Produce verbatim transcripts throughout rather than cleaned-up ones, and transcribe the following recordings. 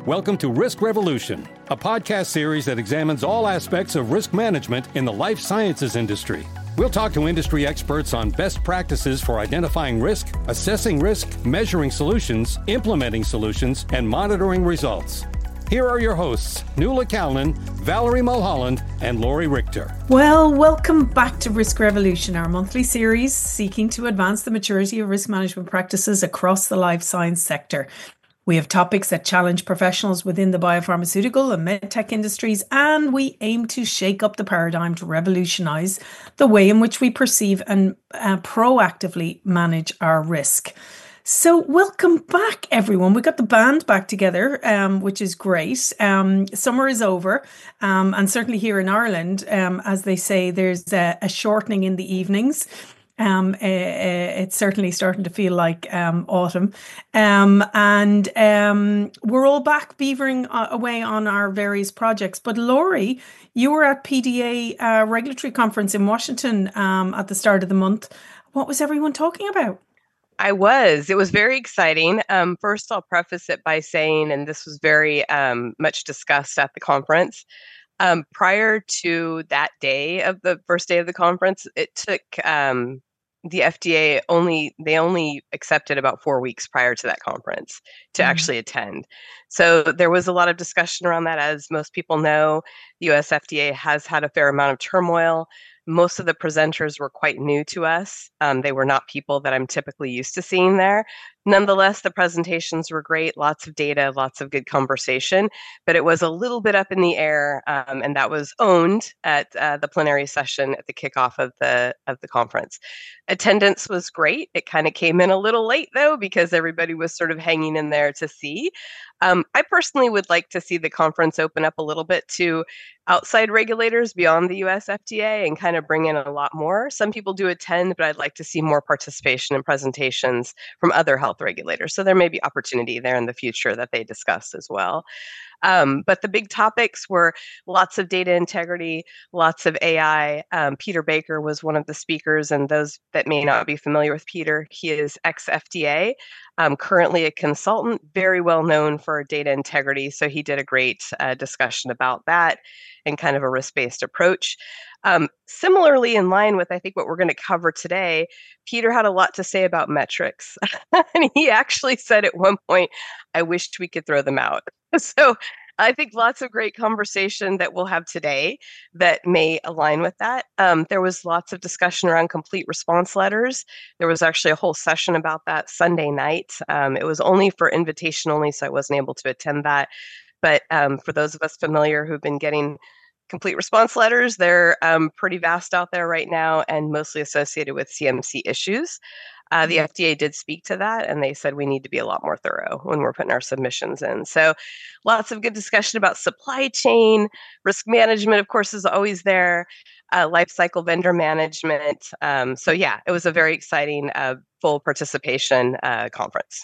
Welcome to Risk Revolution, a podcast series that examines all aspects of risk management in the life sciences industry. We'll talk to industry experts on best practices for identifying risk, assessing risk, measuring solutions, implementing solutions, and monitoring results. Here are your hosts, Nuala Callan, Valerie Mulholland, and Laurie Richter. Well, welcome back to Risk Revolution, our monthly series seeking to advance the maturity of risk management practices across the life science sector. We have topics that challenge professionals within the biopharmaceutical and medtech industries, and we aim to shake up the paradigm to revolutionize the way in which we perceive and uh, proactively manage our risk. So welcome back, everyone. We got the band back together, um, which is great. Um, summer is over, um, and certainly here in Ireland, um, as they say, there's a, a shortening in the evenings. Um, uh, uh, it's certainly starting to feel like um, autumn. Um, and um, we're all back beavering away on our various projects. But Laurie, you were at P D A uh, Regulatory Conference in Washington um, at the start of the month. What was everyone talking about? I was. It was very exciting. Um, first, I'll preface it by saying, and this was very um, much discussed at the conference, um, prior to that day of the first day of the conference, it took um, the F D A only, they only accepted about four weeks prior to that conference to mm-hmm. actually attend. So there was a lot of discussion around that. As most people know, the U S F D A has had a fair amount of turmoil. Most of the presenters were quite new to us. Um, they were not people that I'm typically used to seeing there. Nonetheless, the presentations were great, lots of data, lots of good conversation, but it was a little bit up in the air, um, and that was owned at uh, the plenary session at the kickoff of the of the conference. Attendance was great. It kind of came in a little late, though, because everybody was sort of hanging in there to see. Um, I personally would like to see the conference open up a little bit to outside regulators beyond the U S F D A and kind of bring in a lot more. Some people do attend, but I'd like to see more participation and presentations from other health regulators. So there may be opportunity there in the future that they discuss as well. Um, but the big topics were lots of data integrity, lots of A I. Um, Peter Baker was one of the speakers, and those that may not be familiar with Peter, he is ex-F D A, um, currently a consultant, very well known for data integrity. So he did a great uh, discussion about that and kind of a risk-based approach. Um, similarly, in line with, I think, what we're going to cover today, Peter had a lot to say about metrics. And he actually said at one point, I wished we could throw them out. So I think lots of great conversation that we'll have today that may align with that. Um, there was lots of discussion around complete response letters. There was actually a whole session about that Sunday night. Um, it was only for invitation only, so I wasn't able to attend that. But um, for those of us familiar who've been getting complete response letters, they're um, pretty vast out there right now and mostly associated with C M C issues. Uh, the F D A did speak to that, and they said we need to be a lot more thorough when we're putting our submissions in. So lots of good discussion about supply chain, risk management, of course, is always there, uh, life cycle vendor management. Um, so yeah, it was a very exciting uh, full participation uh, conference.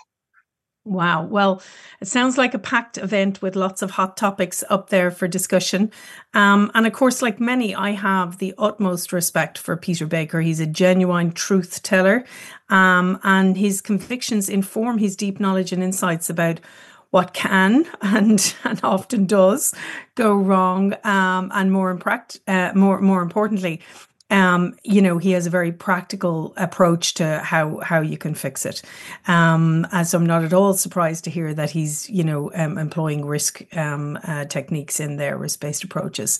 Wow. Well, it sounds like a packed event with lots of hot topics up there for discussion. Um, and of course, like many, I have the utmost respect for Peter Baker. He's a genuine truth teller, um, and his convictions inform his deep knowledge and insights about what can and, and often does go wrong. Um, and more, impract- uh, more, more importantly, Um, you know, he has a very practical approach to how, how you can fix it. Um, and so I'm not at all surprised to hear that he's, you know, um, employing risk um, uh, techniques in their risk-based approaches.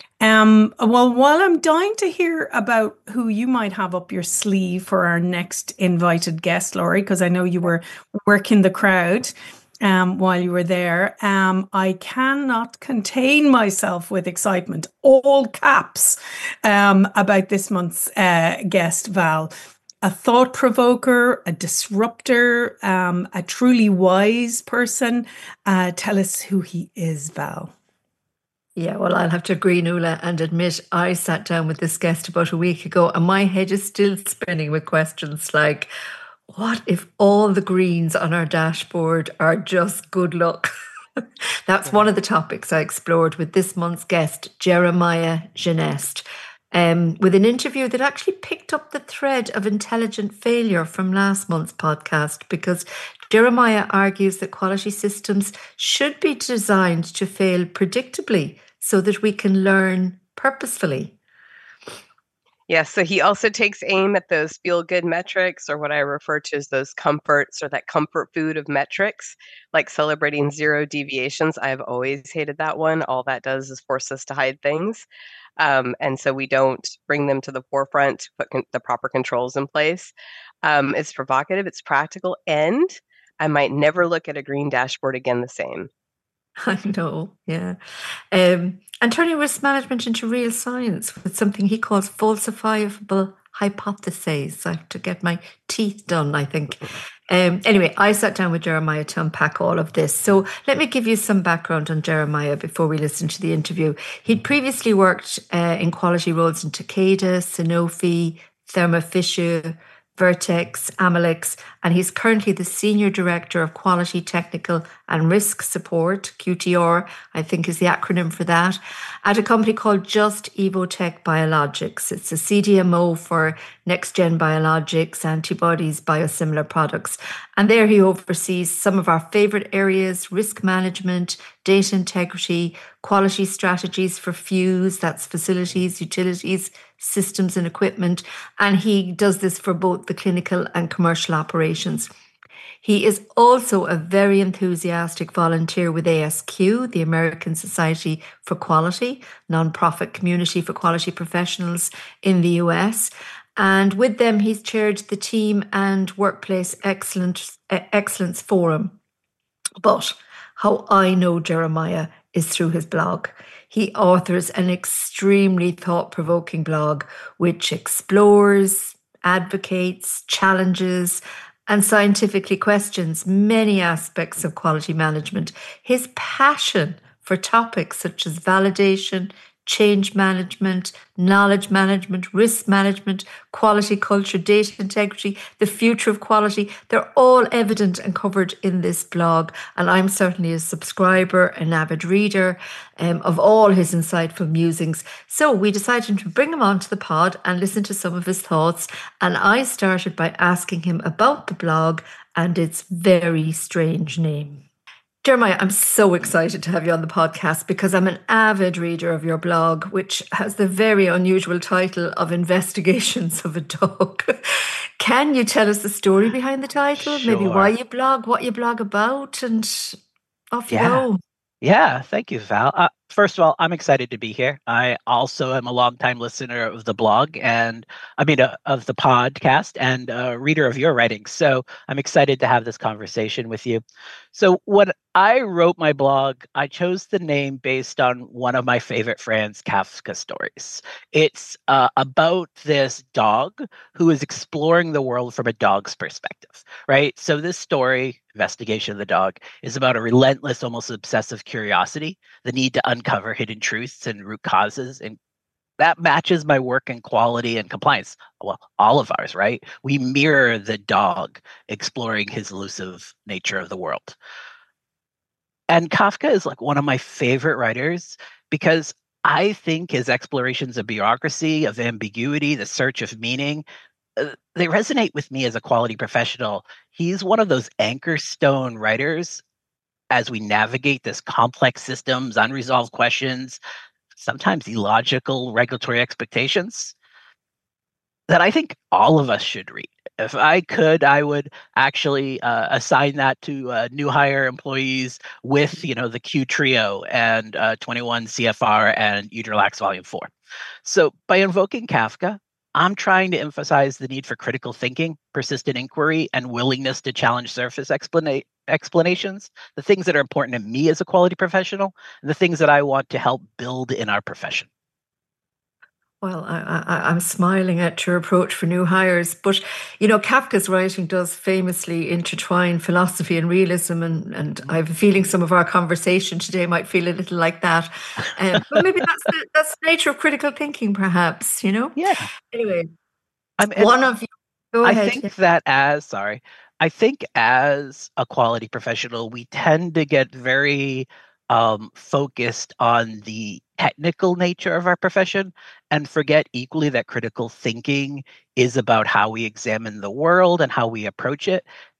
Um, well, while I'm dying to hear about who you might have up your sleeve for our next invited guest, Laurie, because I know you were working the crowd Um, while you were there, um, I cannot contain myself with excitement, all caps, um, about this month's uh, guest, Val. A thought provoker, a disruptor, um, a truly wise person. Uh, tell us who he is, Val. Yeah, well, I'll have to agree, Nuala, and admit I sat down with this guest about a week ago and my head is still spinning with questions like, what if all the greens on our dashboard are just good luck? That's one of the topics I explored with this month's guest, Jeremiah Genest, um, with an interview that actually picked up the thread of intelligent failure from last month's podcast, because Jeremiah argues that quality systems should be designed to fail predictably so that we can learn purposefully. Yes, so he also takes aim at those feel-good metrics, or what I refer to as those comforts, or that comfort food of metrics, like celebrating zero deviations. I've always hated that one. All that does is force us to hide things. Um, and so we don't bring them to the forefront to put con- the proper controls in place. Um, it's provocative, it's practical, and I might never look at a green dashboard again the same. I know, yeah. Um, and turning risk management into real science with something he calls falsifiable hypotheses. I have to get my teeth done, I think. Um, anyway, I sat down with Jeremiah to unpack all of this. So let me give you some background on Jeremiah before we listen to the interview. He'd previously worked uh, in quality roles in Takeda, Sanofi, Thermo Fisher, Vertex, Amylyx, and he's currently the Senior Director of Quality Technical and Risk Support, Q T R, I think is the acronym for that, at a company called Just Evotec Biologics. It's a C D M O for next-gen biologics, antibodies, biosimilar products. And there he oversees some of our favourite areas: risk management, data integrity, quality strategies for Fuse, that's facilities, utilities, systems and equipment. And he does this for both the clinical and commercial operations. He is also a very enthusiastic volunteer with A S Q, the American Society for Quality, nonprofit community for quality professionals in the U S. And with them, he's chaired the Team and Workplace Excellence, Excellence Forum. But how I know Jeremiah is through his blog. He authors an extremely thought-provoking blog which explores, advocates, challenges, and scientifically questions many aspects of quality management. His passion for topics such as validation, change management, knowledge management, risk management, quality culture, data integrity, the future of quality, they're all evident and covered in this blog. And I'm certainly a subscriber, an avid reader um, of all his insightful musings. So we decided to bring him onto the pod and listen to some of his thoughts. And I started by asking him about the blog and its very strange name. Jeremiah, I'm so excited to have you on the podcast because I'm an avid reader of your blog, which has the very unusual title of Investigations of a Dog. Can you tell us the story behind the title? Sure. Maybe why you blog, what you blog about, and off you Yeah. go. Yeah, thank you, Val. Uh, first of all, I'm excited to be here. I also am a longtime listener of the blog and I mean, uh, of the podcast and a reader of your writings. So I'm excited to have this conversation with you. So when I wrote my blog, I chose the name based on one of my favorite Franz Kafka stories. It's uh, about this dog who is exploring the world from a dog's perspective, right? So this story, Investigation of the Dog, is about a relentless, almost obsessive curiosity, the need to uncover hidden truths and root causes. And that matches my work in quality and compliance. Well, all of ours, right? We mirror the dog exploring his elusive nature of the world. And Kafka is like one of my favorite writers because I think his explorations of bureaucracy, of ambiguity, the search of meaning, uh, they resonate with me as a quality professional. He's one of those anchor stone writers as we navigate this complex systems, unresolved questions, sometimes illogical regulatory expectations that I think all of us should read. If I could, I would actually uh, assign that to uh, new hire employees with, you know, the Q Trio and uh, twenty-one C F R and UDRLAX Volume four. So by invoking Kafka, I'm trying to emphasize the need for critical thinking, persistent inquiry, and willingness to challenge surface explana- explanations, the things that are important to me as a quality professional, and the things that I want to help build in our profession. Well, I, I, I'm smiling at your approach for new hires, but you know, Kafka's writing does famously intertwine philosophy and realism, and, and I have a feeling some of our conversation today might feel a little like that. Um, but maybe that's the, that's the nature of critical thinking, perhaps. You know. Yeah. Anyway, I mean, one of you. Go I ahead. think that as sorry, I think as a quality professional, we tend to get very um, focused on the technical nature of our profession and forget equally that critical thinking is about how we examine the world and how we approach it.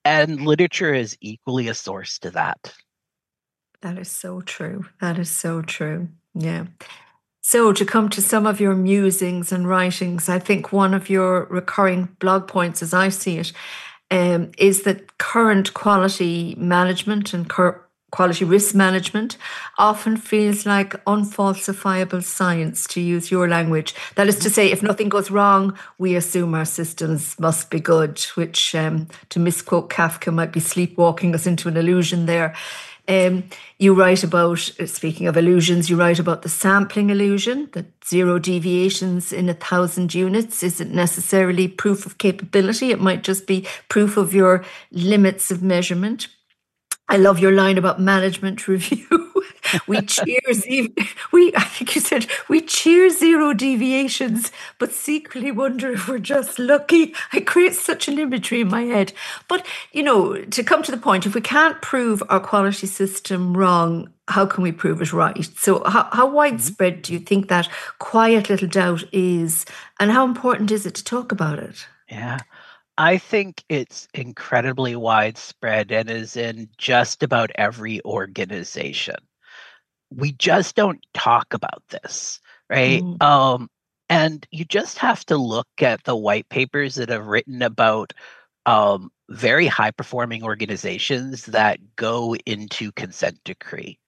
And literature is equally a source to that. That is so true. That is so true. Yeah. So, to come to some of your musings and writings, I think one of your recurring blog points, as I see it, um, is that current quality management and cur- quality risk management often feels like unfalsifiable science, to use your language. That is to say, if nothing goes wrong, we assume our systems must be good, which, um, to misquote Kafka, might be sleepwalking us into an illusion there. Um, you write about, speaking of illusions, you write about the sampling illusion, that zero deviations in a thousand units isn't necessarily proof of capability. It might just be proof of your limits of measurement. I love your line about management review. we cheer, we, I think you said, we cheer zero deviations, but secretly wonder if we're just lucky. I create such an imagery in my head. But, you know, to come to the point, if we can't prove our quality system wrong, how can we prove it right? So how, how widespread do you think that quiet little doubt is, and how important is it to talk about it? Yeah. I think it's incredibly widespread and is in just about every organization. We just don't talk about this, right? Mm. Um, and you just have to look at the white papers that have written about um, very high-performing organizations that go into consent decree.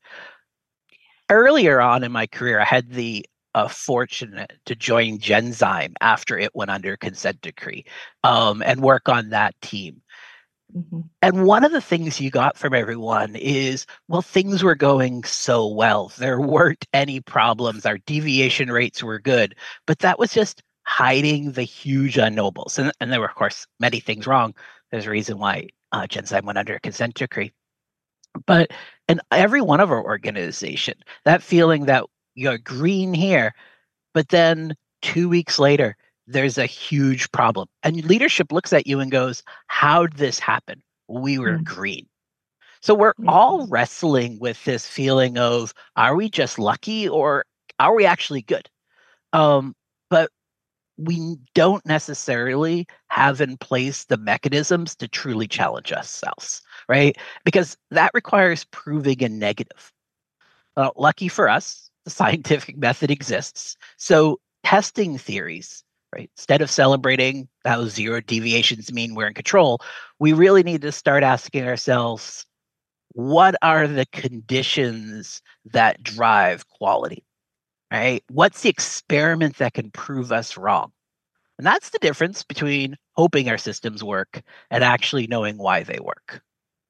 Earlier on in my career, I had the Uh, fortunate to join Genzyme after it went under consent decree um, and work on that team. Mm-hmm. And one of the things you got from everyone is, well, things were going so well. There weren't any problems. Our deviation rates were good. But that was just hiding the huge unknowables. And, and there were, of course, many things wrong. There's a reason why uh, Genzyme went under a consent decree. But in every one of our organization, that feeling that you're green here, but then two weeks later, there's a huge problem. And leadership looks at you and goes, how did this happen? We were mm. green. So we're mm-hmm. all wrestling with this feeling of, are we just lucky or are we actually good? Um, but we don't necessarily have in place the mechanisms to truly challenge ourselves, right? Because that requires proving a negative. Uh, lucky for us, the scientific method exists. So testing theories, right? Instead of celebrating how zero deviations mean we're in control, we really need to start asking ourselves, what are the conditions that drive quality, right? What's the experiment that can prove us wrong? And that's the difference between hoping our systems work and actually knowing why they work.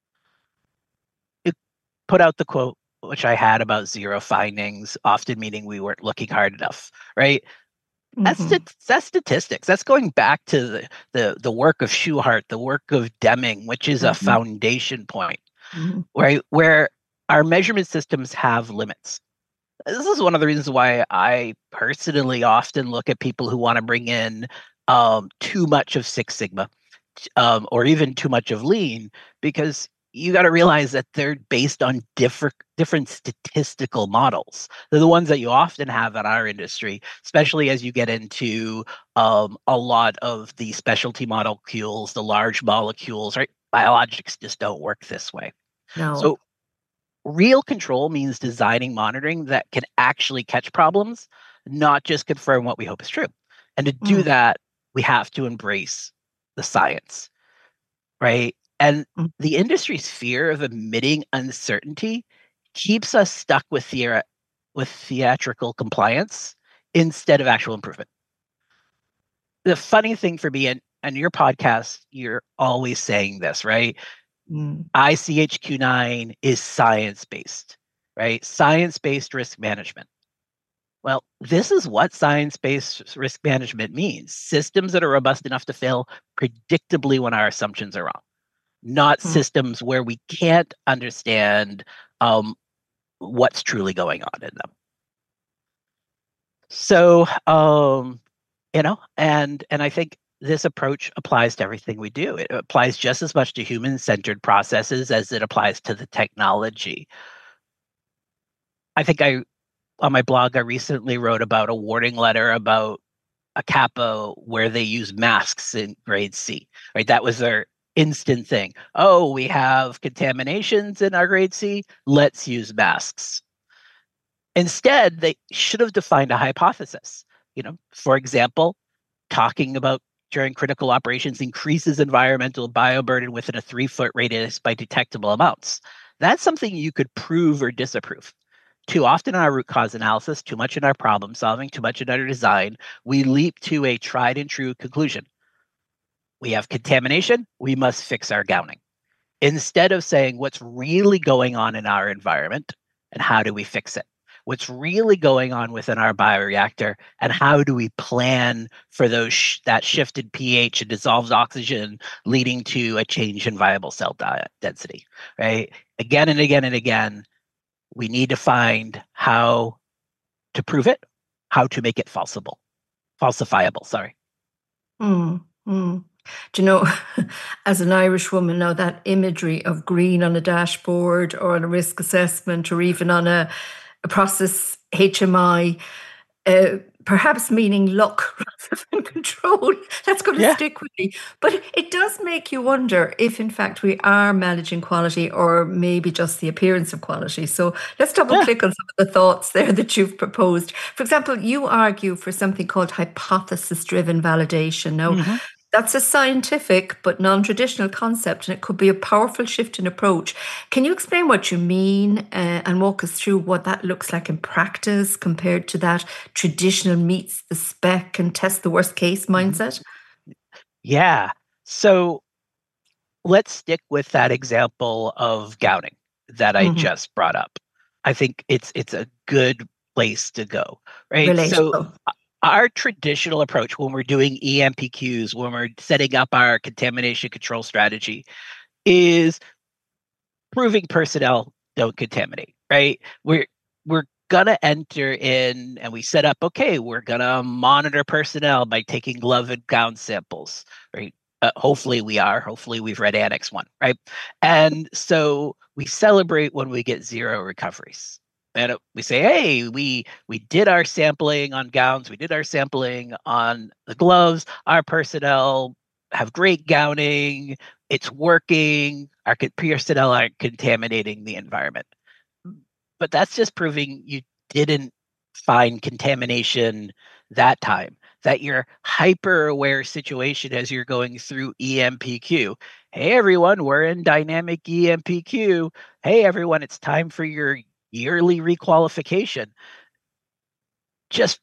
It put out the quote, which I had about zero findings, often meaning we weren't looking hard enough, right? Mm-hmm. That's st- that's statistics. That's going back to the, the, the work of Shewhart, the work of Deming, which is mm-hmm. a foundation point, mm-hmm. right? Where our measurement systems have limits. This is one of the reasons why I personally often look at people who want to bring in um, too much of Six Sigma um, or even too much of Lean, because you got to realize that they're based on different different statistical models. They're the ones that you often have in our industry, especially as you get into um, a lot of the specialty molecules, the large molecules, right? Biologics just don't work this way. No. So real control means designing monitoring that can actually catch problems, not just confirm what we hope is true. And to do mm. that, we have to embrace the science, right? And the industry's fear of admitting uncertainty keeps us stuck with theor- with theatrical compliance instead of actual improvement. The funny thing for me, and, and your podcast, you're always saying this, right? Mm. I C H Q nine is science-based, right? Science-based risk management. Well, this is what science-based risk management means. Systems that are robust enough to fail predictably when our assumptions are wrong. Not hmm. systems where we can't understand um, what's truly going on in them. So, um, you know, and and I think this approach applies to everything we do. It applies just as much to human-centered processes as it applies to the technology. I think I, on my blog, I recently wrote about a warning letter about a capo where they use masks in grade C, right? That was their instant thing. Oh, we have contaminations in our grade C. Let's use masks. Instead, they should have defined a hypothesis. You know, for example, talking about during critical operations increases environmental bioburden within a three-foot radius by detectable amounts. That's something you could prove or disapprove. Too often in our root cause analysis, too much in our problem solving, too much in our design, we leap to a tried and true conclusion. We have contamination, we must fix our gowning. Instead of saying what's really going on in our environment and how do we fix it? What's really going on within our bioreactor and how do we plan for those sh- that shifted pH and dissolved oxygen leading to a change in viable cell di- density, right? Again and again and again, we need to find how to prove it, how to make it falsifiable, falsifiable, sorry. Mm, mm. Do you know, as an Irish woman, now that imagery of green on a dashboard or on a risk assessment or even on a, a process H M I, uh, perhaps meaning luck rather than control, that's going to Yeah. stick with me. But it does make you wonder if, in fact, we are managing quality or maybe just the appearance of quality. So let's double Yeah. click on some of the thoughts there that you've proposed. For example, you argue for something called hypothesis-driven validation. Now, Mhm. that's a scientific but non-traditional concept, and it could be a powerful shift in approach. Can you explain what you mean uh, and walk us through what that looks like in practice compared to that traditional meets the spec and test the worst case mindset? Yeah. So let's stick with that example of gowning that I Mhm. just brought up. I think it's it's a good place to go, right? So Relatable. our traditional approach when we're doing E M P Qs, when we're setting up our contamination control strategy, is proving personnel don't contaminate, right? We're we're gonna enter in and we set up, okay, we're gonna monitor personnel by taking glove and gown samples, right? Uh, hopefully we are. Hopefully we've read Annex One, right? And so we celebrate when we get zero recoveries. And it- we say, hey, we we did our sampling on gowns, we did our sampling on the gloves. Our personnel have great gowning. It's working. Our co- personnel aren't contaminating the environment. But that's just proving you didn't find contamination that time, that you're hyper aware situation as you're going through E M P Q. Hey, everyone, we're in dynamic E M P Q. Hey, everyone, it's time for your yearly requalification. Just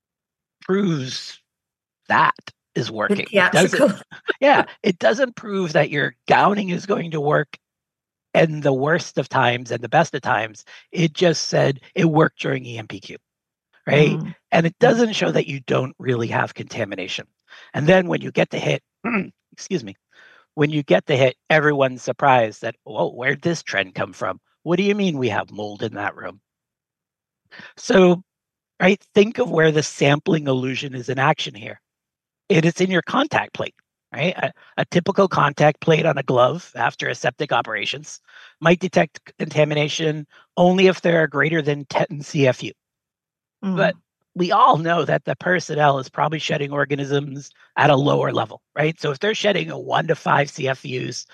proves that is Bit working. It doesn't, theatrical. yeah, it doesn't prove that your gowning is going to work in the worst of times and the best of times. It just said it worked during E M P Q, right? Mm. And it doesn't show that you don't really have contamination. And then when you get the hit, excuse me, when you get the hit, everyone's surprised that, whoa, where'd this trend come from? What do you mean we have mold in that room? So, right, think of where the sampling illusion is in action here. It is in your contact plate, right? A, a typical contact plate on a glove after aseptic operations might detect contamination only if there are greater than ten C F U. Mm. But we all know that the personnel is probably shedding organisms at a lower level, right? So if they're shedding a one to five C F Us,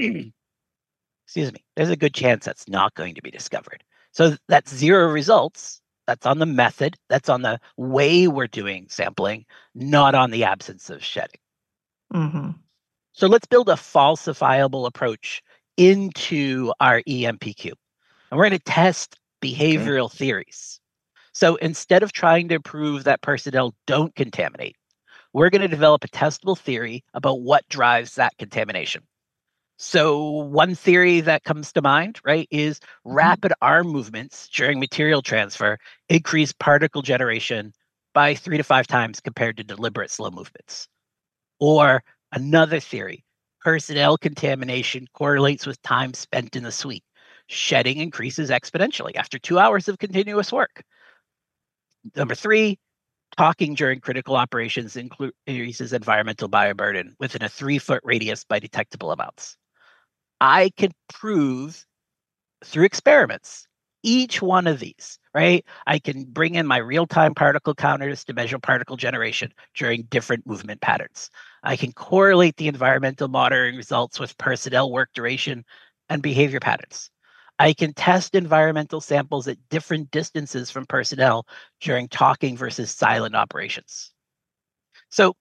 excuse me, there's a good chance that's not going to be discovered. So that's zero results. That's on the method. That's on the way we're doing sampling, not on the absence of shedding. Mhm. So let's build a falsifiable approach into our E M P Q. And we're going to test behavioral theories. So instead of trying to prove that personnel don't contaminate, we're going to develop a testable theory about what drives that contamination. So one theory that comes to mind, right, is rapid arm movements during material transfer increase particle generation by three to five times compared to deliberate slow movements. Or another theory, personnel contamination correlates with time spent in the suite. Shedding increases exponentially after two hours of continuous work. Number three, talking during critical operations increases environmental bioburden within a three-foot radius by detectable amounts. I can prove through experiments each one of these right? I can bring in my real-time particle counters to measure particle generation during different movement patterns. I can correlate the environmental monitoring results with personnel work duration and behavior patterns. I can test environmental samples at different distances from personnel during talking versus silent operations. So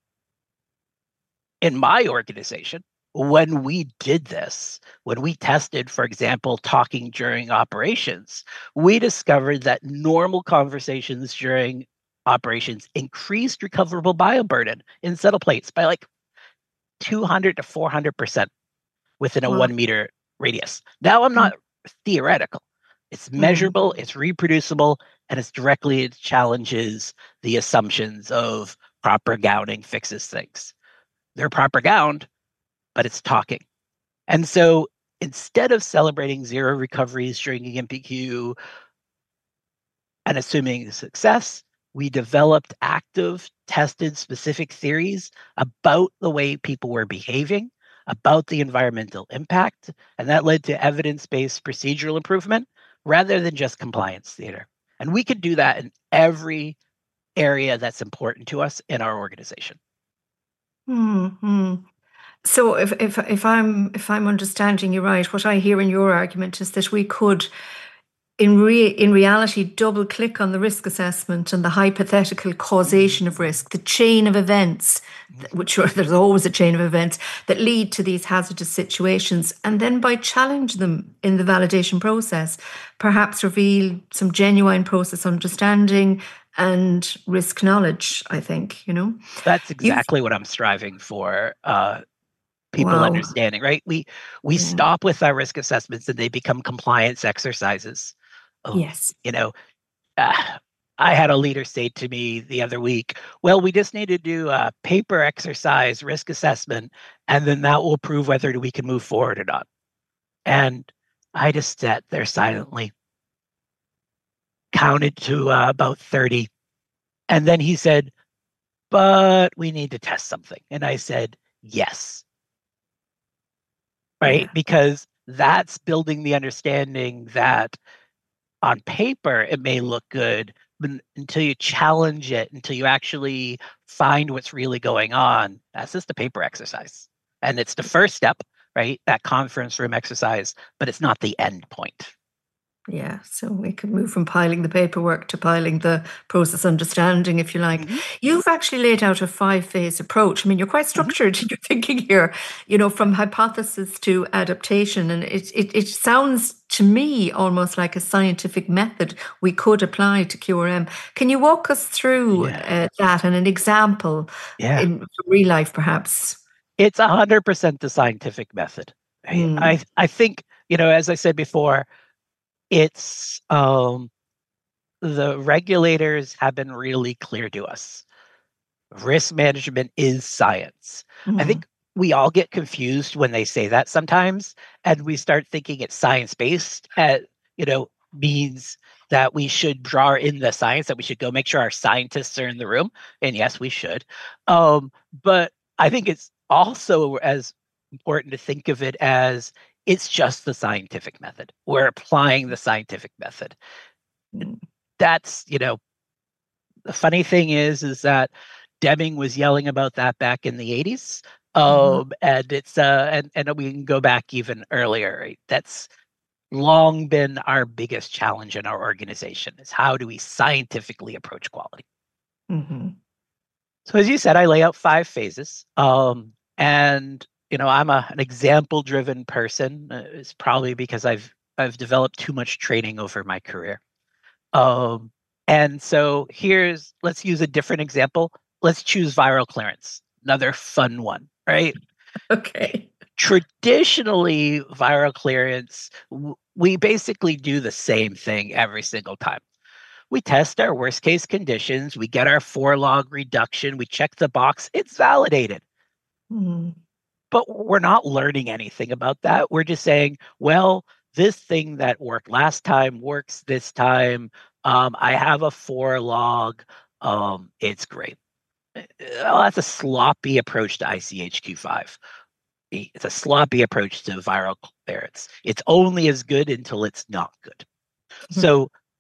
in my organization, when we did this, when we tested, for example, talking during operations, we discovered that normal conversations during operations increased recoverable bioburden in settle plates by like two hundred to four hundred percent within a wow. one meter radius. Now I'm not mm. theoretical. It's measurable, mm. it's reproducible, and it's directly, it challenges the assumptions of proper gowning fixes things. They're proper gowned, but it's talking. And so instead of celebrating zero recoveries during E M P Q and assuming success, we developed active, tested, specific theories about the way people were behaving, about the environmental impact, and that led to evidence-based procedural improvement rather than just compliance theater. And we could do that in every area that's important to us in our organization. Hmm. So if if if I'm if I'm understanding you right, what I hear in your argument is that we could, in re in reality, double click on the risk assessment and the hypothetical causation of risk, the chain of events, which are, there's always a chain of events that lead to these hazardous situations, and then by challenging them in the validation process, perhaps reveal some genuine process understanding and risk knowledge. I think, you know, that's exactly You've, what I'm striving for. Uh, people wow. understanding, right? We we yeah. stop with our risk assessments and they become compliance exercises. Oh, yes. You know, uh, I had a leader say to me the other week, well, we just need to do a paper exercise risk assessment, and then that will prove whether we can move forward or not. And I just sat there silently, counted to uh, about thirty. And then he said, but we need to test something. And I said, yes. Right? Yeah. Because that's building the understanding that on paper, it may look good, but until you challenge it, until you actually find what's really going on, that's just a paper exercise. And it's the first step, right? That conference room exercise, but it's not the end point. Yeah, so we could move from piling the paperwork to piling the process understanding, if you like. Mm-hmm. You've actually laid out a five-phase approach. I mean, you're quite structured mm-hmm. in your thinking here, you know, from hypothesis to adaptation. And it, it, it sounds to me almost like a scientific method we could apply to Q R M. Can you walk us through yeah. uh, that and an example yeah. in real life, perhaps? It's one hundred percent the scientific method. Mm. I, I think, you know, as I said before, It's um, the regulators have been really clear to us. Risk management is science. Mm-hmm. I think we all get confused when they say that sometimes, and we start thinking it's science-based. At, you know, means that we should draw in the science, that we should go make sure our scientists are in the room. And yes, we should. Um, but I think it's also as important to think of it as it's just the scientific method. We're applying the scientific method. That's, you know, the funny thing is, is that Deming was yelling about that back in the eighties. Um, mm-hmm. And it's, uh, and, and we can go back even earlier, right? That's long been our biggest challenge in our organization is how do we scientifically approach quality? Mm-hmm. So as you said, I lay out five phases. Um, and You know, I'm a, an example-driven person. Uh, it's probably because I've I've developed too much training over my career. Um, and so here's, let's use a different example. Let's choose viral clearance, another fun one, right? Okay. Traditionally, viral clearance, w- we basically do the same thing every single time. We test our worst-case conditions. We get our four-log reduction. We check the box. It's validated. Mm-hmm. But we're not learning anything about that. We're just saying, well, this thing that worked last time works this time. Um, I have a four log. Um, it's great. Well, that's a sloppy approach to I C H Q five. It's a sloppy approach to viral clearance. It's only as good until it's not good. Mm-hmm. So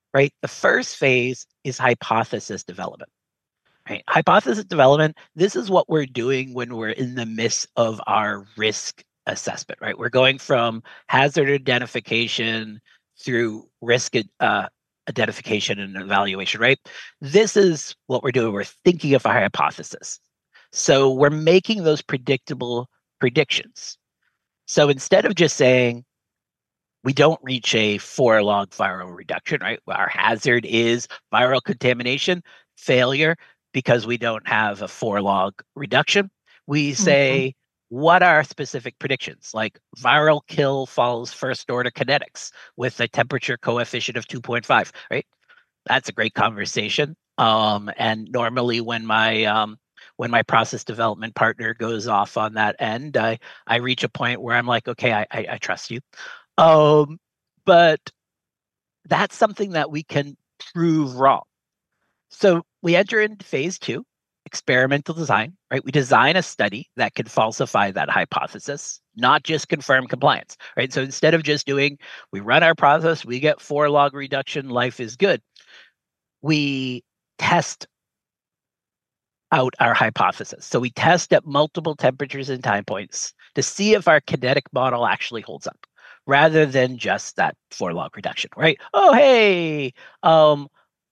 right? The first phase is hypothesis development. Right? Hypothesis development, this is what we're doing when we're in the midst of our risk assessment, right? We're going from hazard identification through risk uh, identification and evaluation, right? This is what we're doing. We're thinking of a hypothesis. So we're making those predictable predictions. So instead of just saying, we don't reach a four log viral reduction, right? Our hazard is viral contamination, failure, because we don't have a four log reduction. We say, mm-hmm. what are specific predictions? Like viral kill follows first order kinetics with a temperature coefficient of two point five, right? That's a great conversation. Um, and normally when my um, when my process development partner goes off on that end, I, I reach a point where I'm like, okay, I, I, I trust you. Um, but that's something that we can prove wrong. So we enter into phase two, experimental design, right? We design a study that can falsify that hypothesis, not just confirm compliance, right? So instead of just doing, we run our process, we get four log reduction, life is good. We test out our hypothesis. So we test at multiple temperatures and time points to see if our kinetic model actually holds up, rather than just that four log reduction, right? Oh, hey, um,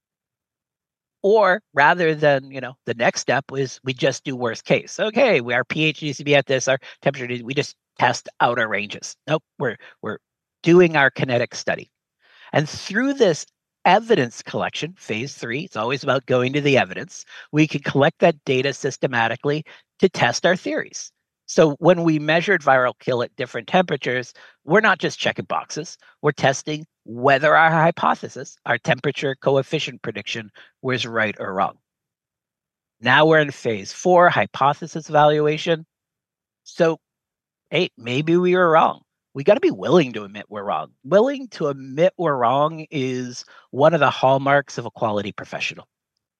or rather than, you know, the next step is we just do worst case. Okay, we, our pH needs to be at this, our temperature needs, we just test out our ranges. Nope, we're we're doing our kinetic study. And through this evidence collection, phase three, it's always about going to the evidence, we can collect that data systematically to test our theories. So when we measured viral kill at different temperatures, we're not just checking boxes, we're testing whether our hypothesis, our temperature coefficient prediction, was right or wrong. Now we're in phase four, hypothesis evaluation. So, hey, maybe we were wrong. We got to be willing to admit we're wrong. Willing to admit we're wrong is one of the hallmarks of a quality professional.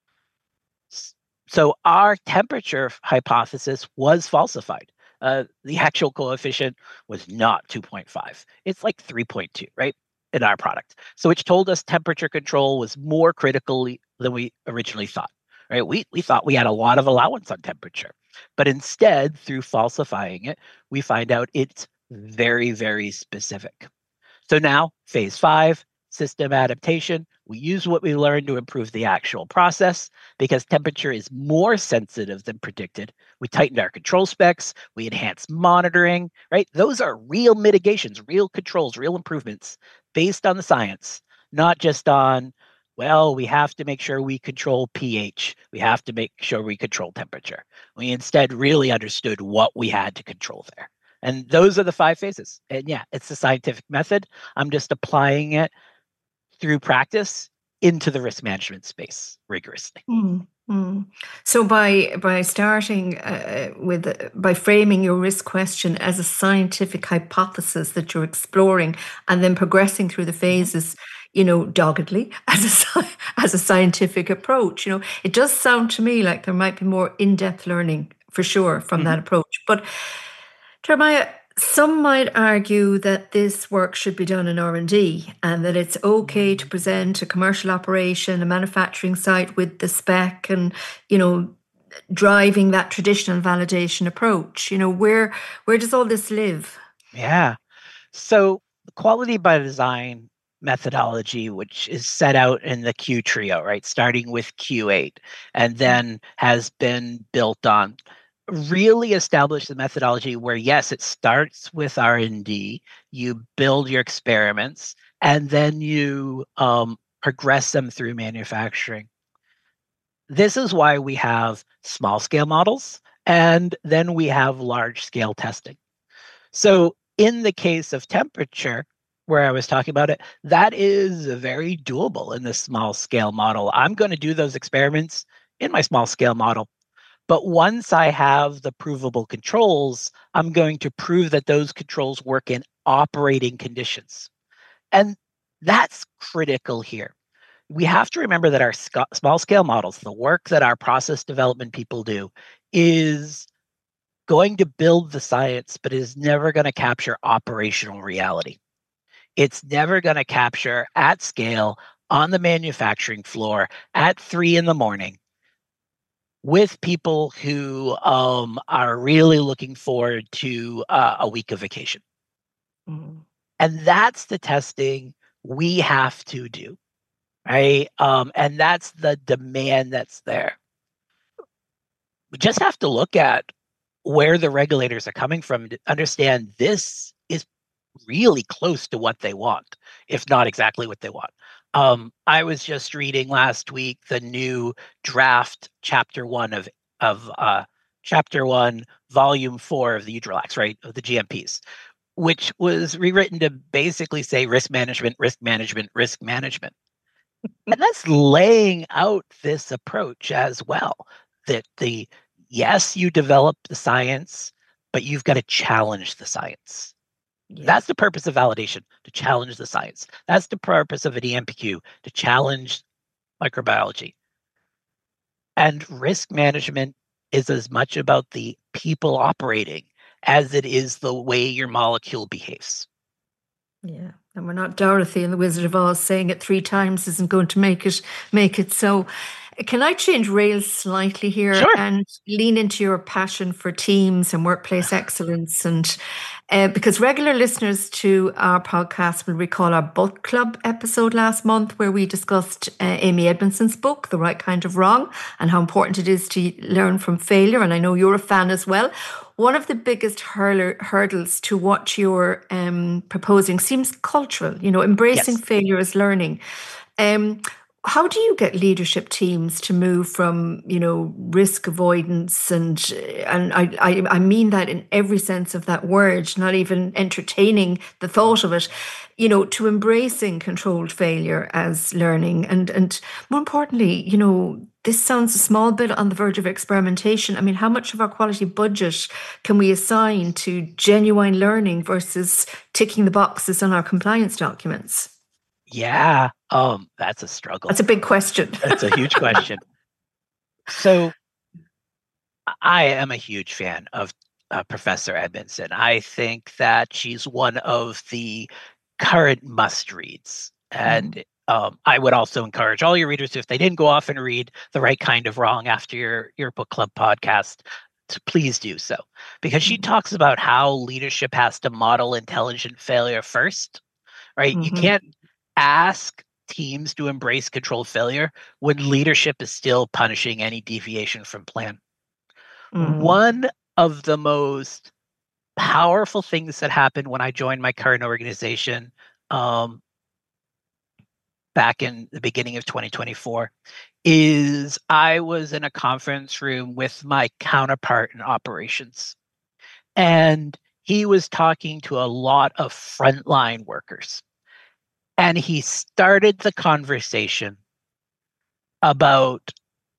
So our temperature hypothesis was falsified. Uh, the actual coefficient was not two point five. It's like three point two, right, in our product. So which told us temperature control was more critical than we originally thought, right? We, we thought we had a lot of allowance on temperature. But instead, through falsifying it, we find out it's very, very specific. So now, phase five, system adaptation. We use what we learned to improve the actual process because temperature is more sensitive than predicted. We tightened our control specs, we enhanced monitoring, right? Those are real mitigations, real controls, real improvements based on the science, not just on, well, we have to make sure we control pH. We have to make sure we control temperature. We instead really understood what we had to control there. And those are the five phases. And yeah, it's the scientific method. I'm just applying it through practice into the risk management space rigorously. Mm-hmm. So by by starting uh, with uh, by framing your risk question as a scientific hypothesis that you're exploring, and then progressing through the phases, you know, doggedly as a as a scientific approach, you know, it does sound to me like there might be more in-depth learning for sure from mm-hmm. that approach. But Jeremiah, some might argue that this work should be done in R and D and that it's okay to present a commercial operation, a manufacturing site with the spec and, you know, driving that traditional validation approach. You know, where where does all this live? Yeah. So the quality by design methodology, which is set out in the Q trio, right, starting with Q eight, and then has been built on, really establish the methodology where, yes, it starts with R and D, you build your experiments, and then you um, progress them through manufacturing. This is why we have small scale models, and then we have large scale testing. So in the case of temperature, where I was talking about it, that is very doable in the small scale model. I'm going to do those experiments in my small scale model. But once I have the provable controls, I'm going to prove that those controls work in operating conditions. And that's critical here. We have to remember that our sc- small scale models, the work that our process development people do, is going to build the science, but is never going to capture operational reality. It's never going to capture at scale on the manufacturing floor at three in the morning with people who um, are really looking forward to uh, a week of vacation. Mm. And that's the testing we have to do, right? Um, and that's the demand that's there. We just have to look at where the regulators are coming from to understand this is really close to what they want, if not exactly what they want. Um, I was just reading last week the new draft chapter one of of uh, chapter one, volume four of the U D R L A Cs, right, of the G M Ps, which was rewritten to basically say risk management, risk management, risk management. And that's laying out this approach as well, that the, yes, you develop the science, but you've got to challenge the science. Yeah. That's the purpose of validation, to challenge the science. That's the purpose of an E M P Q, to challenge microbiology. And risk management is as much about the people operating as it is the way your molecule behaves. Yeah, and we're not Dorothy and the Wizard of Oz saying it three times isn't going to make it make it so. Can I change rails slightly here Sure. and lean into your passion for teams and workplace excellence? And uh, because regular listeners to our podcast will recall our book club episode last month where we discussed uh, Amy Edmondson's book, The Right Kind of Wrong, and how important it is to learn from failure. And I know you're a fan as well. One of the biggest hurler, hurdles to what you're um, proposing seems cultural, you know, embracing yes. failure as learning. Um, how do you get leadership teams to move from, you know, risk avoidance and and I, I I mean that in every sense of that word, not even entertaining the thought of it, you know, to embracing controlled failure as learning and and more importantly, you know, this sounds a small bit on the verge of experimentation. I mean, how much of our quality budget can we assign to genuine learning versus ticking the boxes on our compliance documents? Yeah, um, that's a struggle. That's a big question. That's a huge question. So I am a huge fan of uh, Professor Edmondson. I think that she's one of the current must-reads. And mm. um, I would also encourage all your readers, if they didn't go off and read The Right Kind of Wrong after your, your book club podcast, to please do so. Because she talks about how leadership has to model intelligent failure first, right? Mm-hmm. You can't ask teams to embrace controlled failure when leadership is still punishing any deviation from plan. Mm-hmm. One of the most powerful things that happened when I joined my current organization um, back in the beginning of twenty twenty-four is I was in a conference room with my counterpart in operations. And he was talking to a lot of frontline workers. And he started the conversation about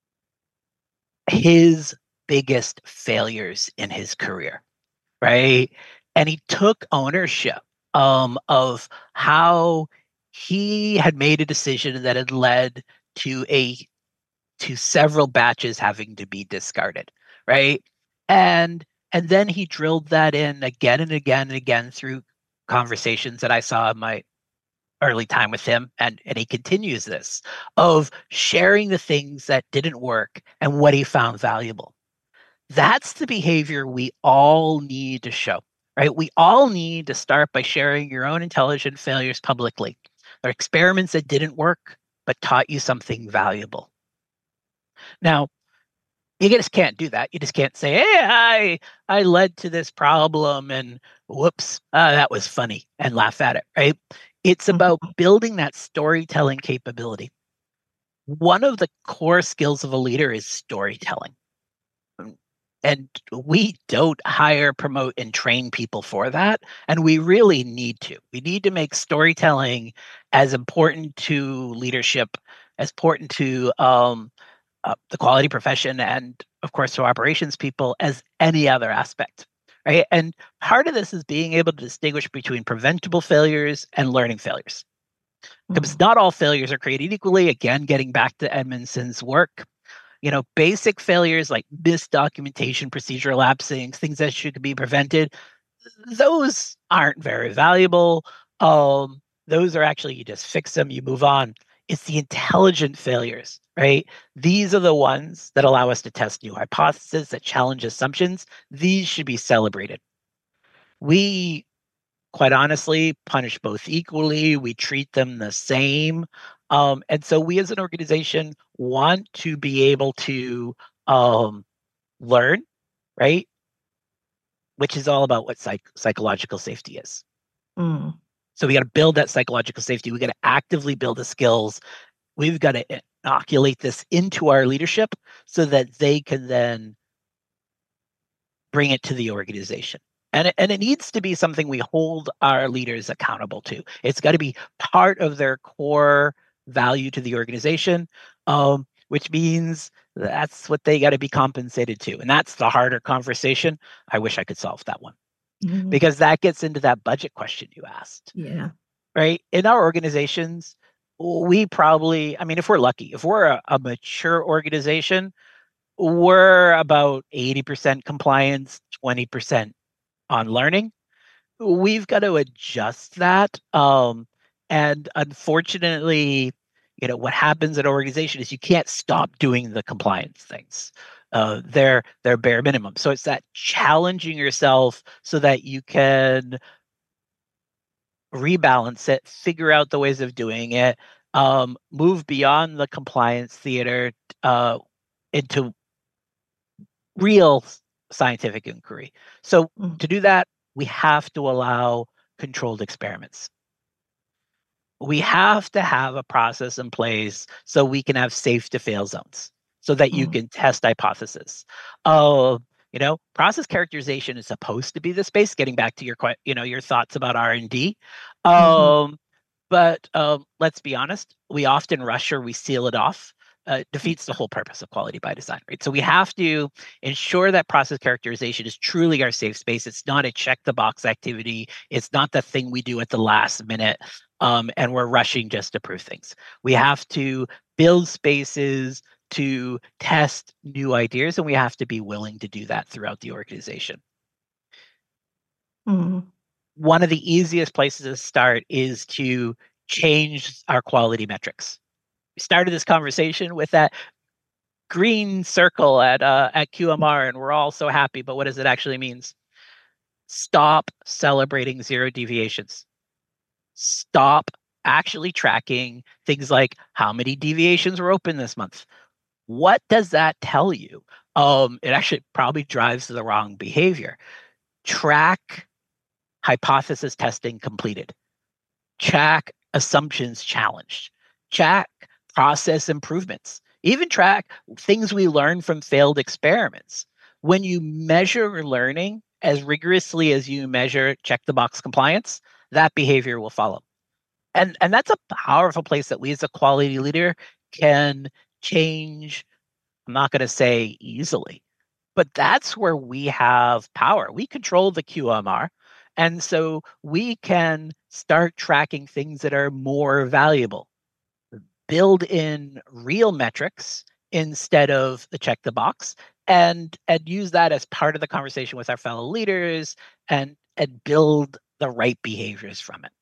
his biggest failures in his career, right? And he took ownership um, of how he had made a decision that had led to a to several batches having to be discarded, right? And and then he drilled that in again and again and again through conversations that I saw in my early time with him, and and he continues this of sharing the things that didn't work and what he found valuable. That's the behavior we all need to show, right? We all need to start by sharing your own intelligent failures publicly. There are experiments that didn't work but taught you something valuable. Now, you just can't do that. You just can't say, hey, I I led to this problem and whoops, uh, that was funny, and laugh at it, right? It's about building that storytelling capability. One of the core skills of a leader is storytelling. And we don't hire, promote, and train people for that. And we really need to. We need to make storytelling as important to leadership, as important to um, uh, the quality profession, and of course to operations people as any other aspect. Right? And part of this is being able to distinguish between preventable failures and learning failures. Because mm. not all failures are created equally. Again, getting back to Edmondson's work, you know, basic failures like misdocumentation, procedural lapsing, things that should be prevented, those aren't very valuable. Um, those are actually, you just fix them, you move on. It's the intelligent failures, right? These are the ones that allow us to test new hypotheses, that challenge assumptions. These should be celebrated. We, quite honestly, punish both equally. We treat them the same. Um, and so we as an organization want to be able to um, learn, right? Which is all about what psych- psychological safety is. Mm. So we got to build that psychological safety. We got to actively build the skills. We've got to inoculate this into our leadership so that they can then bring it to the organization. And it, and it needs to be something we hold our leaders accountable to. It's got to be part of their core value to the organization, um, which means that's what they got to be compensated to. And that's the harder conversation. I wish I could solve that one. Mm-hmm. Because that gets into that budget question you asked. Yeah. Right? In our organizations, we probably, I mean, if we're lucky, if we're a, a mature organization, we're about eighty percent compliance, twenty percent on learning. We've got to adjust that. Um, and unfortunately, you know, what happens at an organization is you can't stop doing the compliance things. Uh, they're they're bare minimum. So it's that challenging yourself so that you can rebalance it, figure out the ways of doing it, um, move beyond the compliance theater uh, into real scientific inquiry. So mm. to do that, we have to allow controlled experiments. We have to have a process in place so we can have safe to fail zones so that you mm. can test hypotheses. Uh, you know, process characterization is supposed to be the space, getting back to your, you know, your thoughts about R and D. Um, mm-hmm. But um, let's be honest, we often rush or we seal it off. Uh, defeats the whole purpose of quality by design, right? So we have to ensure that process characterization is truly our safe space. It's not a check the box activity. It's not the thing we do at the last minute um, and we're rushing just to prove things. We have to build spaces to test new ideas, and we have to be willing to do that throughout the organization. Mm-hmm. One of the easiest places to start is to change our quality metrics. We started this conversation with that green circle at uh, at Q M R, and we're all so happy, but what does it actually mean? Stop celebrating zero deviations. Stop actually tracking things like how many deviations were open this month. What does that tell you? Um, it actually probably drives the wrong behavior. Track hypothesis testing completed. Track assumptions challenged. Track process improvements. Even track things we learn from failed experiments. When you measure learning as rigorously as you measure check the box compliance, that behavior will follow. And, and that's a powerful place that we as a quality leader can change. I'm not going to say easily, but that's where we have power. We control the Q M R. And so we can start tracking things that are more valuable. Build in real metrics instead of the check the box, and and use that as part of the conversation with our fellow leaders and and build the right behaviors from it.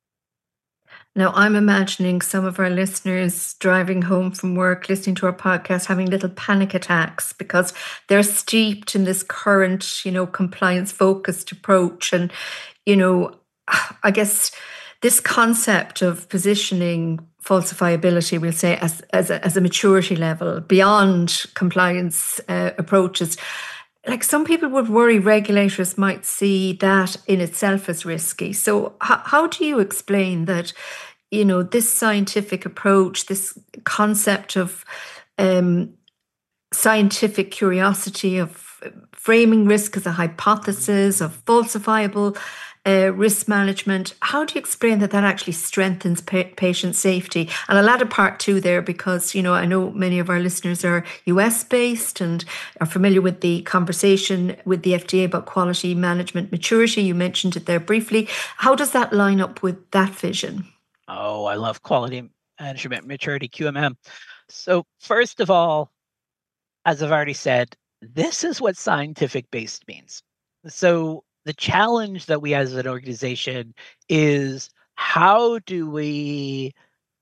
Now, I'm imagining some of our listeners driving home from work, listening to our podcast, having little panic attacks because they're steeped in this current, you know, compliance-focused approach. And, you know, I guess this concept of positioning falsifiability, we'll say, as, as, a, as a maturity level beyond compliance uh, approaches, like some people would worry regulators might see that in itself as risky. So h- how do you explain that, you know, this scientific approach, this concept of um, scientific curiosity, of framing risk as a hypothesis, of falsifiable uh, risk management, how do you explain that that actually strengthens pa- patient safety? And I'll add a part two there because, you know, I know many of our listeners are U S based and are familiar with the conversation with the F D A about quality management maturity. You mentioned it there briefly. How does that line up with that vision? Oh, I love quality management maturity, Q M M. So first of all, as I've already said, this is what scientific based means. So the challenge that we as an organization is how do we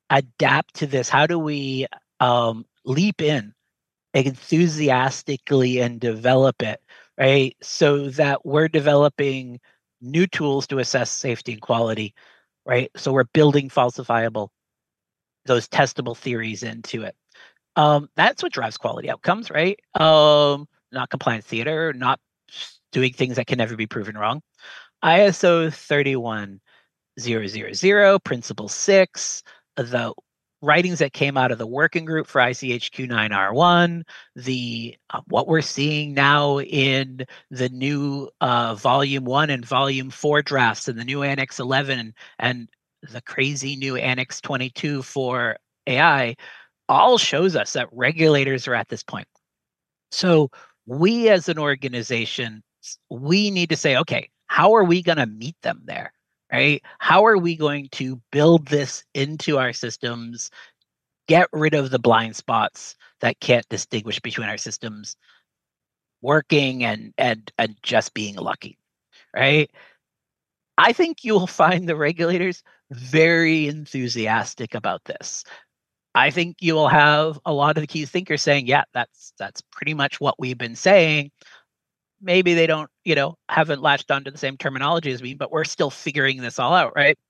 adapt to this? How do we um, leap in enthusiastically and develop it, right? So that we're developing new tools to assess safety and quality, right? So we're building falsifiable, those testable theories into it. Um, that's what drives quality outcomes, right? Um, not compliance theater, not doing things that can never be proven wrong. I S O thirty-one thousand, Principle six, the writings that came out of the working group for I C H Q nine R one, the uh, what we're seeing now in the new uh, Volume one and Volume four drafts and the new Annex eleven and the crazy new Annex twenty-two for A I all shows us that regulators are at this point. So we as an organization, we need to say, okay, how are we going to meet them there, right? How are we going to build this into our systems, get rid of the blind spots that can't distinguish between our systems working and and and just being lucky, right? I think you'll find the regulators very enthusiastic about this. I think you will have a lot of the key thinkers saying, yeah, that's that's pretty much what we've been saying. Maybe they don't, you know, haven't latched onto the same terminology as me, but we're still figuring this all out, right?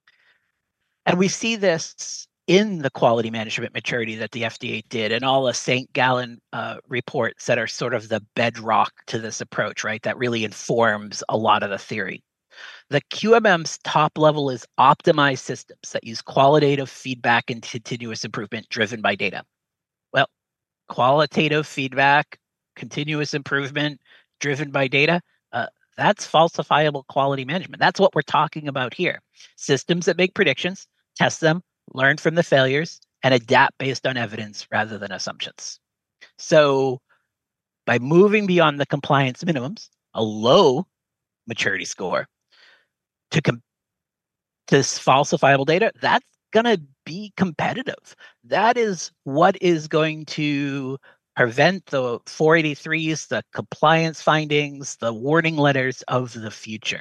And we see this in the quality management maturity that the F D A did and all the Saint Gallen uh, reports that are sort of the bedrock to this approach, right? That really informs a lot of the theory. The Q M M's top level is optimized systems that use qualitative feedback and continuous improvement driven by data. Well, qualitative feedback, continuous improvement driven by data, uh, that's falsifiable quality management. That's what we're talking about here. Systems that make predictions, test them, learn from the failures, and adapt based on evidence rather than assumptions. So by moving beyond the compliance minimums, a low maturity score, to com- to falsifiable data, that's going to be competitive. That is what is going to prevent the four eighty-threes, the compliance findings, the warning letters of the future.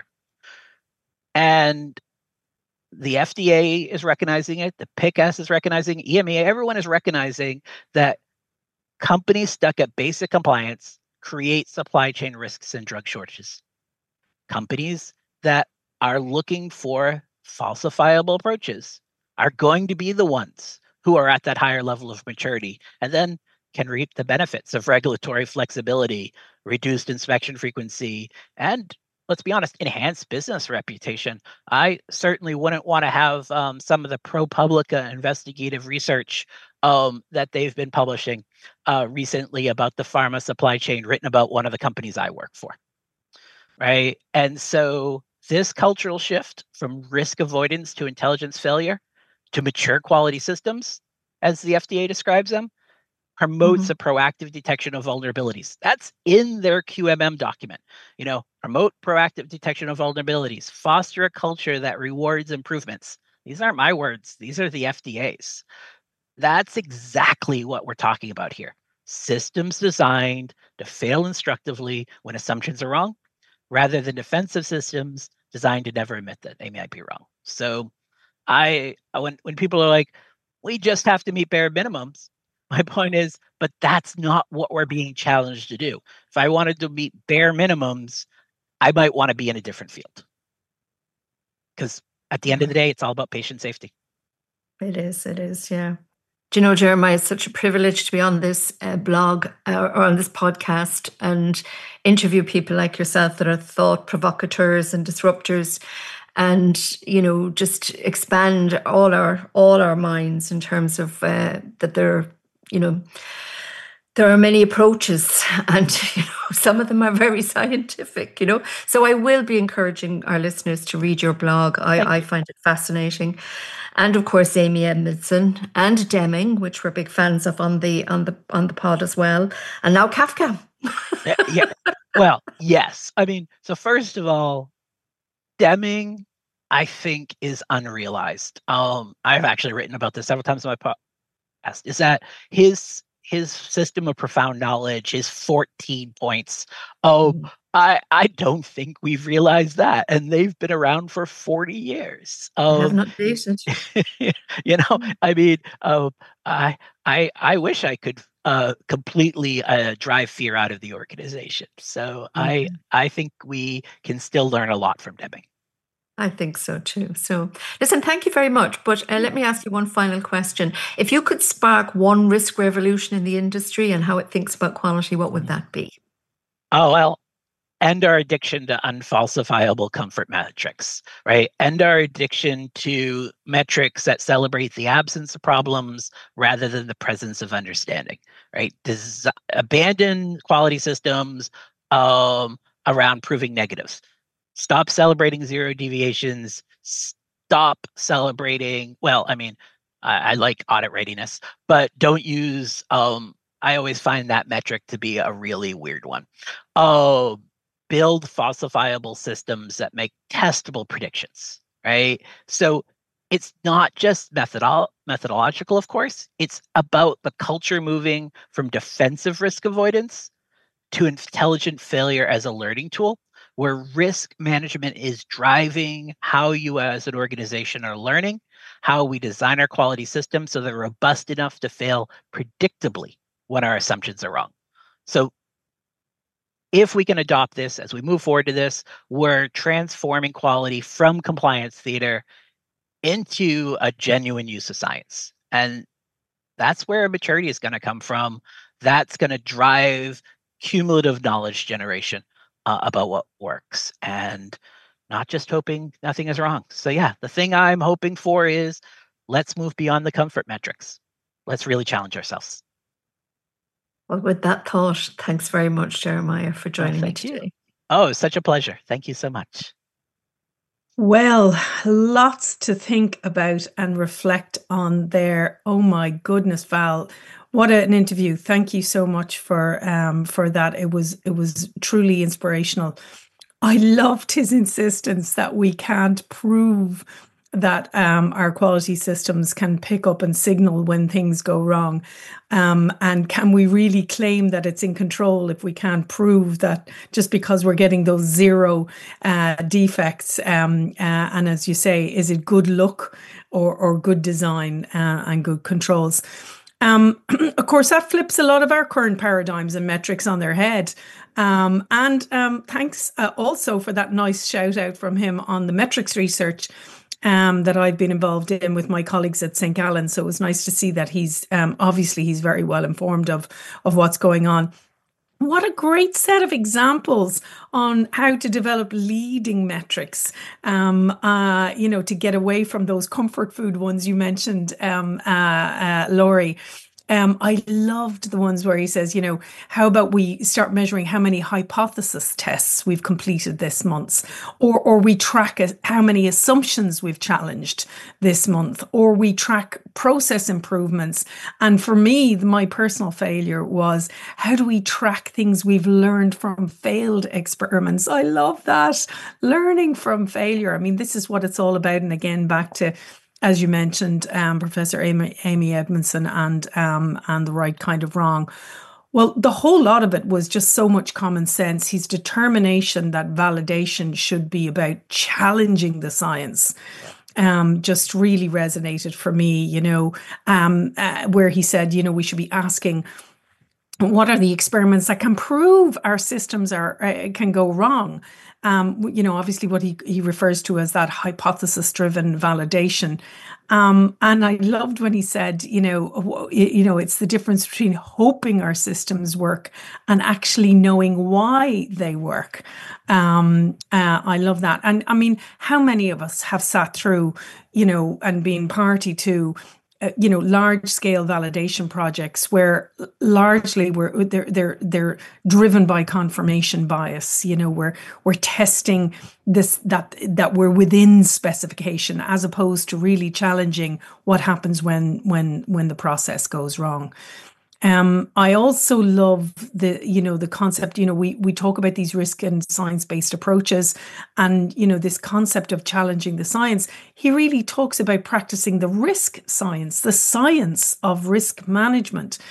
And the F D A is recognizing it, the P I C A S is recognizing, E M E A, everyone is recognizing that companies stuck at basic compliance create supply chain risks and drug shortages. Companies that are looking for falsifiable approaches are going to be the ones who are at that higher level of maturity and then can reap the benefits of regulatory flexibility, reduced inspection frequency, and let's be honest, enhanced business reputation. I certainly wouldn't want to have um, some of the ProPublica investigative research um, that they've been publishing uh, recently about the pharma supply chain written about one of the companies I work for, right? And so this cultural shift from risk avoidance to intelligence failure to mature quality systems, as the F D A describes them, promotes mm-hmm. a proactive detection of vulnerabilities. That's in their Q M M document. You know, promote proactive detection of vulnerabilities, foster a culture that rewards improvements. These aren't my words. These are the F D A's. That's exactly what we're talking about here. Systems designed to fail instructively when assumptions are wrong, rather than defensive systems designed to never admit that they might be wrong. So I, when, when people are like, we just have to meet bare minimums, my point is, but that's not what we're being challenged to do. If I wanted to meet bare minimums, I might want to be in a different field. Because at the end of the day, it's all about patient safety. It is, it is, yeah. Do you know, Jeremiah, it's such a privilege to be on this uh, blog uh, or on this podcast and interview people like yourself that are thought provocateurs and disruptors, and you know, just expand all our all our minds in terms of uh, that there, you know, there are many approaches, and you know, some of them are very scientific. You know, so I will be encouraging our listeners to read your blog. I, I find it fascinating. And of course, Amy Edmondson and Deming, which we're big fans of on the on the on the pod as well, and now Kafka. yeah, yeah. Well, yes. I mean, so first of all, Deming, I think, is unrealized. Um, I've actually written about this several times in my podcast. Is that his his system of profound knowledge, his fourteen points. Oh, mm. I, I don't think we've realized that. And they've been around for forty years. Um, I haven't updated. You know, I mean, uh, I, I, I wish I could uh, completely uh, drive fear out of the organization. So mm-hmm. I, I think we can still learn a lot from Deming. I think so too. So listen, thank you very much. But uh, let me ask you one final question. If you could spark one risk revolution in the industry and how it thinks about quality, what would that be? Oh, well, end our addiction to unfalsifiable comfort metrics, right? End our addiction to metrics that celebrate the absence of problems rather than the presence of understanding, right? Des- abandon quality systems um, around proving negatives. Stop celebrating zero deviations. Stop celebrating, well, I mean, I, I like audit readiness, but don't use, um, I always find that metric to be a really weird one. Oh, build falsifiable systems that make testable predictions, right? So it's not just methodol- methodological, of course. It's about the culture moving from defensive risk avoidance to intelligent failure as a learning tool, where risk management is driving how you as an organization are learning, how we design our quality systems so they're robust enough to fail predictably when our assumptions are wrong. So if we can adopt this as we move forward to this, we're transforming quality from compliance theater into a genuine use of science. And that's where maturity is going to come from. That's going to drive cumulative knowledge generation uh, about what works, and not just hoping nothing is wrong. So yeah, the thing I'm hoping for is let's move beyond the comfort metrics. Let's really challenge ourselves. Well, with that thought, thanks very much, Jeremiah, for joining oh, me today. You. Oh, it's such a pleasure. Thank you so much. Well, lots to think about and reflect on there. Oh my goodness, Val. What an interview. Thank you so much for um, for that. It was it was truly inspirational. I loved his insistence that we can't prove that um, our quality systems can pick up and signal when things go wrong. Um, and can we really claim that it's in control if we can't prove that just because we're getting those zero uh, defects? Um, uh, and as you say, is it good luck or, or good design uh, and good controls? Um, of course, that flips a lot of our current paradigms and metrics on their head. Um, and um, thanks uh, also for that nice shout out from him on the metrics research um, that I've been involved in with my colleagues at Saint Gallen. So it was nice to see that he's um, obviously he's very well informed of, of what's going on. What a great set of examples on how to develop leading metrics, um, uh, you know, to get away from those comfort food ones you mentioned, um, uh, uh, Laurie. Um, I loved the ones where he says, you know, how about we start measuring how many hypothesis tests we've completed this month, or or we track how many assumptions we've challenged this month, or we track process improvements. And for me, my personal failure was, how do we track things we've learned from failed experiments? I love that. Learning from failure. I mean, this is what it's all about. And again, back to, as you mentioned, um, Professor Amy, Amy Edmondson and um, and the right kind of wrong. Well, the whole lot of it was just so much common sense. His determination that validation should be about challenging the science um, just really resonated for me, you know, um, uh, where he said, you know, we should be asking, what are the experiments that can prove our systems are uh, can go wrong? Um, you know, obviously what he, he refers to as that hypothesis-driven validation. Um, and I loved when he said, you know, you know, it's the difference between hoping our systems work and actually knowing why they work. Um, uh, I love that. And I mean, how many of us have sat through, you know, and been party to Uh, you know, large scale validation projects where largely we're they're they're they're driven by confirmation bias. You know, we're we're testing this that that we're within specification as opposed to really challenging what happens when when when the process goes wrong. Um, I also love the, you know, the concept, you know, we, we talk about these risk and science-based approaches and, you know, this concept of challenging the science. He really talks about practicing the risk science, the science of risk management.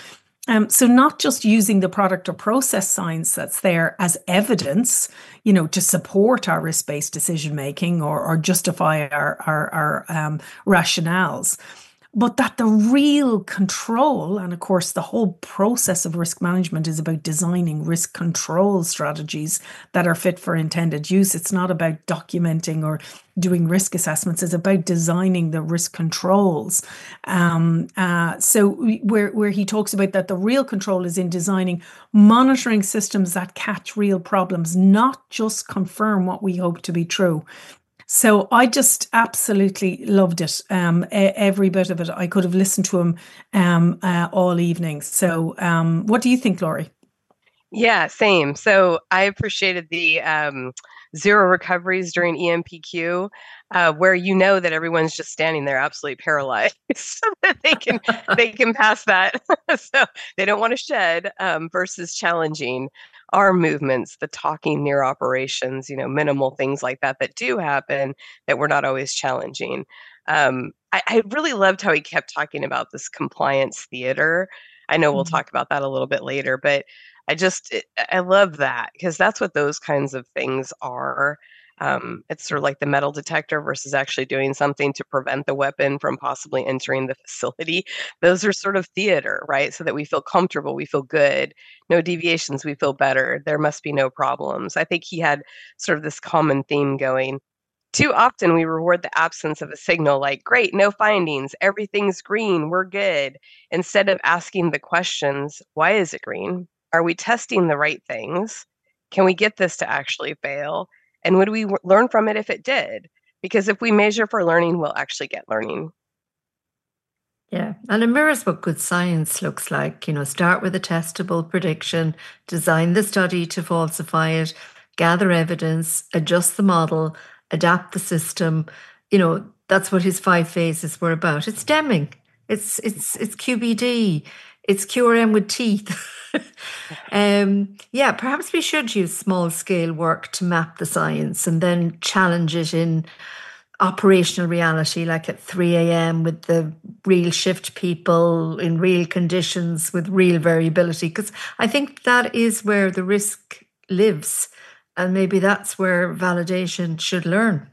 Um, so not just using the product or process science that's there as evidence, you know, to support our risk-based decision making or, or justify our our, our um, rationales, but that the real control, and of course, the whole process of risk management is about designing risk control strategies that are fit for intended use. It's not about documenting or doing risk assessments. It's about designing the risk controls. Um, uh, so where, where he talks about that the real control is in designing monitoring systems that catch real problems, not just confirm what we hope to be true. So I just absolutely loved it. Um, every bit of it. I could have listened to him um, uh, all evening. So um, what do you think, Laurie? Yeah, same. So I appreciated the um, zero recoveries during E M P Q, uh, where you know that everyone's just standing there absolutely paralyzed, so that they can they can pass that. So they don't want to shed um, versus challenging our movements, the talking near operations, you know, minimal things like that that do happen that we're not always challenging. Um, I, I really loved how he kept talking about this compliance theater. I know we'll mm-hmm. talk about that a little bit later, but I just, it, I love that because that's what those kinds of things are. Um, it's sort of like the metal detector versus actually doing something to prevent the weapon from possibly entering the facility. Those are sort of theater, right? So that we feel comfortable, we feel good, no deviations, we feel better. There must be no problems. I think he had sort of this common theme going. Too often we reward the absence of a signal like, great, no findings, everything's green, we're good, instead of asking the questions, why is it green? Are we testing the right things? Can we get this to actually fail? And would we w- learn from it if it did? Because if we measure for learning, we'll actually get learning. Yeah, and it mirrors what good science looks like. You know, start with a testable prediction, design the study to falsify it, gather evidence, adjust the model, adapt the system. You know, that's what his five phases were about. It's Deming. It's it's it's Q B D. It's Q R M with teeth. um, yeah, perhaps we should use small scale work to map the science and then challenge it in operational reality, like at three a.m. with the real shift people in real conditions with real variability. Because I think that is where the risk lives. And maybe that's where validation should learn.